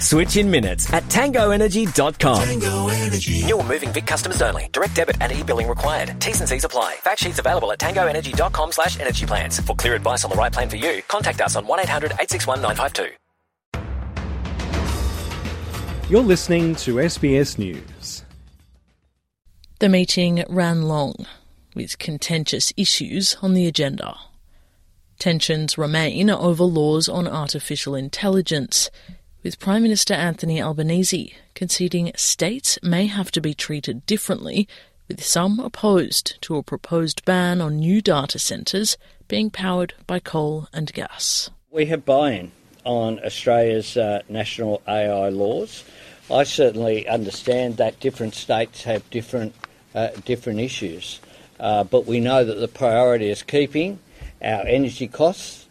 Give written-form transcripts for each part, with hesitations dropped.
Switch in minutes at tangoenergy.com. Tango Energy. New or moving Vic customers only. Direct debit and e-billing required. T's and C's apply. Fact sheets available at tangoenergy.com/energy plans. For clear advice on the right plan for you, contact us on 1-800-861-952. You're listening to SBS News. The meeting ran long, with contentious issues on the agenda. Tensions remain over laws on artificial intelligence, with Prime Minister Anthony Albanese conceding states may have to be treated differently, with some opposed to a proposed ban on new data centres being powered by coal and gas. We have buy-in on Australia's national AI laws. I certainly understand that different states have different issues, but we know that the priority is keeping our energy costs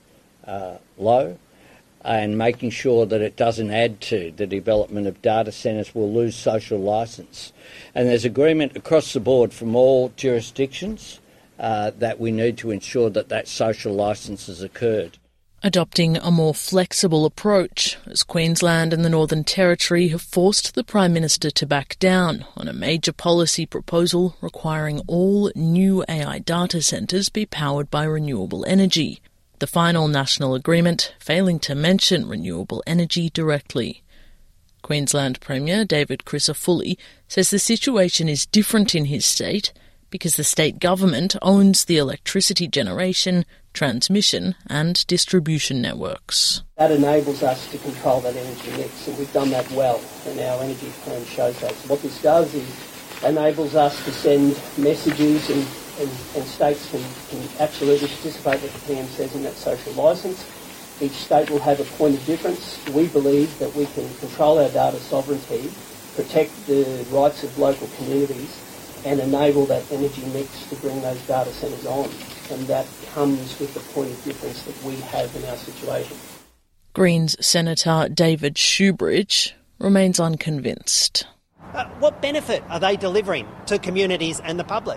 low and making sure that it doesn't add to the development of data centres will lose social licence. And there's agreement across the board from all jurisdictions that we need to ensure that that social licence has occurred. Adopting a more flexible approach, as Queensland and the Northern Territory have forced the Prime Minister to back down on a major policy proposal requiring all new AI data centres be powered by renewable energy. The final national agreement failing to mention renewable energy directly. Queensland Premier David Crisafulli says the situation is different in his state because the state government owns the electricity generation, transmission and distribution networks. That enables us to control that energy mix, and we've done that well, and our energy plan shows that. So what this does is enables us to send messages and states can absolutely participate, as the PM says, in that social licence. Each state will have a point of difference. We believe that we can control our data sovereignty, protect the rights of local communities and enable that energy mix to bring those data centres on. And that comes with the point of difference that we have in our situation. Greens Senator David Shoebridge remains unconvinced. What benefit are they delivering to communities and the public?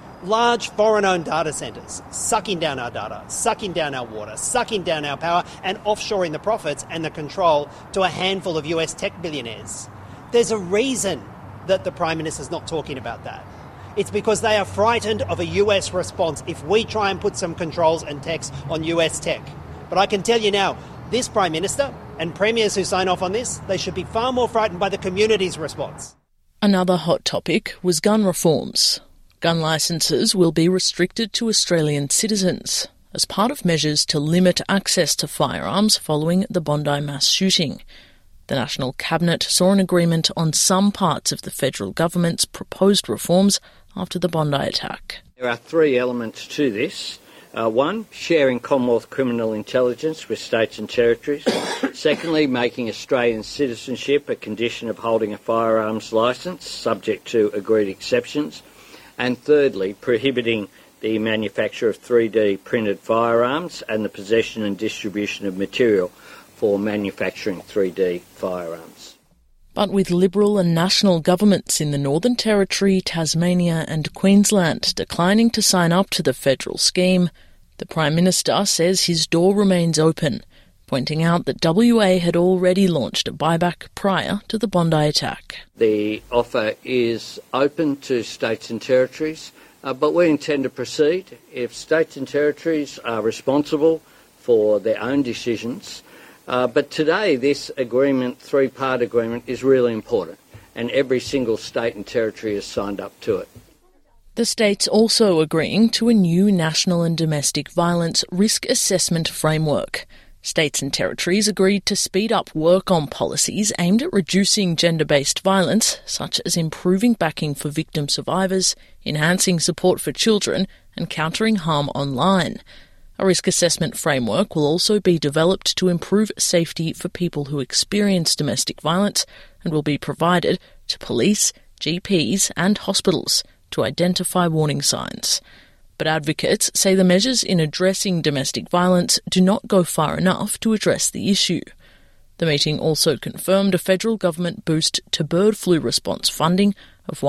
Large foreign-owned data centres sucking down our data, sucking down our water, sucking down our power and offshoring the profits and the control to a handful of US tech billionaires. There's a reason that the Prime Minister's not talking about that. It's because they are frightened of a US response if we try and put some controls and tax on US tech. But I can tell you now, this Prime Minister and premiers who sign off on this, they should be far more frightened by the community's response. Another hot topic was gun reforms. Gun licences will be restricted to Australian citizens as part of measures to limit access to firearms following the Bondi mass shooting. The National Cabinet saw an agreement on some parts of the federal government's proposed reforms after the Bondi attack. There are three elements to this. One, sharing Commonwealth criminal intelligence with states and territories. Secondly, making Australian citizenship a condition of holding a firearms licence, subject to agreed exceptions. And thirdly, prohibiting the manufacture of 3D printed firearms and the possession and distribution of material for manufacturing 3D firearms. But with Liberal and national governments in the Northern Territory, Tasmania and Queensland declining to sign up to the federal scheme, the Prime Minister says his door remains open, pointing out that WA had already launched a buyback prior to the Bondi attack. The offer is open to states and territories, but we intend to proceed. If states and territories are responsible for their own decisions, but today this agreement, three-part agreement, is really important, and every single state and territory has signed up to it. The states also agreeing to a new national and domestic violence risk assessment framework. States and territories agreed to speed up work on policies aimed at reducing gender-based violence, such as improving backing for victim survivors, enhancing support for children, and countering harm online. A risk assessment framework will also be developed to improve safety for people who experience domestic violence and will be provided to police, GPs and hospitals to identify warning signs. But advocates say the measures in addressing domestic violence do not go far enough to address the issue. The meeting also confirmed a federal government boost to bird flu response funding of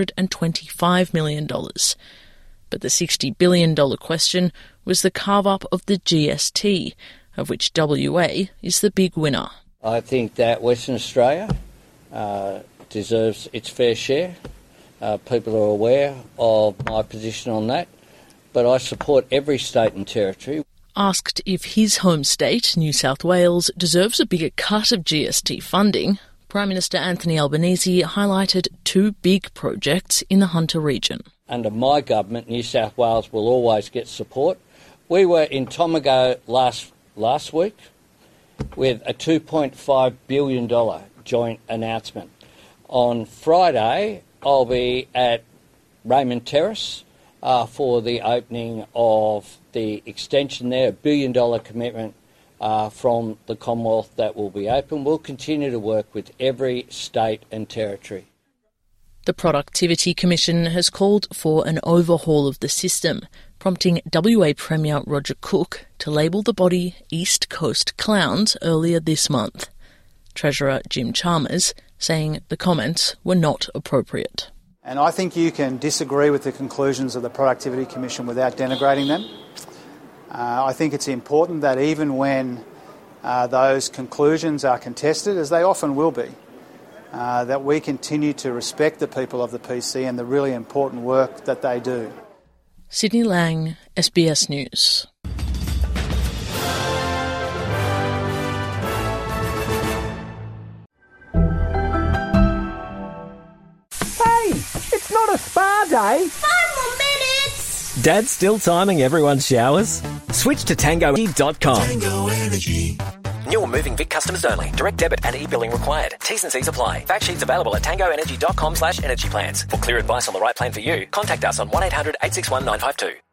$125 million. But the $60 billion question was the carve-up of the GST, of which WA is the big winner. I think that Western Australia deserves its fair share. People are aware of my position on that, but I support every state and territory. Asked if his home state, New South Wales, deserves a bigger cut of GST funding, Prime Minister Anthony Albanese highlighted two big projects in the Hunter region. Under my government, New South Wales will always get support. We were in Tomago last week with a $2.5 billion joint announcement. On Friday, I'll be at Raymond Terrace for the opening of the extension there, $1 billion commitment from the Commonwealth that will be open. We'll continue to work with every state and territory. The Productivity Commission has called for an overhaul of the system, prompting WA Premier Roger Cook to label the body East Coast Clowns earlier this month. Treasurer Jim Chalmers saying the comments were not appropriate. And I think you can disagree with the conclusions of the Productivity Commission without denigrating them. I think it's important that even when those conclusions are contested, as they often will be, that we continue to respect the people of the PC and the really important work that they do. Sydney Lang, SBS News. It's not a spa day. 5 more minutes. Dad's still timing everyone's showers? Switch to TangoEnergy.com. Tango Energy. New or moving Vic customers only. Direct debit and e-billing required. T's and C's apply. Fact sheets available at TangoEnergy.com/energy plans. For clear advice on the right plan for you, contact us on 1800 861 952.